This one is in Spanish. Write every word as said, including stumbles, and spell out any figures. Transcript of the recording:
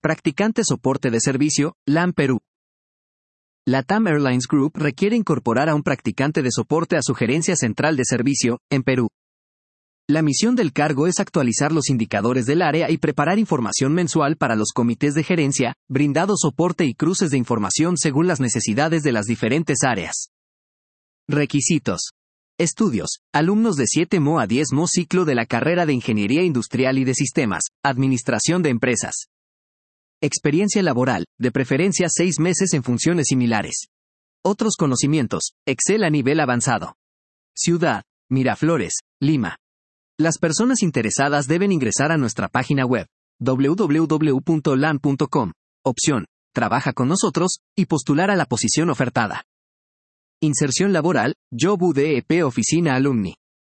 Practicante soporte de servicio, LAM Perú. LATAM Airlines Group requiere incorporar a un practicante de soporte a su gerencia central de servicio, en Perú. La misión del cargo es actualizar los indicadores del área y preparar información mensual para los comités de gerencia, brindando soporte y cruces de información según las necesidades de las diferentes áreas. Requisitos. Estudios. Alumnos de siete M O a diez M O ciclo de la carrera de Ingeniería Industrial y de Sistemas, Administración de Empresas. Experiencia laboral, de preferencia seis meses en funciones similares. Otros conocimientos, Excel a nivel avanzado. Ciudad, Miraflores, Lima. Las personas interesadas deben ingresar a nuestra página web, doble u doble u doble u punto lam punto com, opción, trabaja con nosotros, y postular a la posición ofertada. Inserción laboral, Job U D E P Oficina Alumni.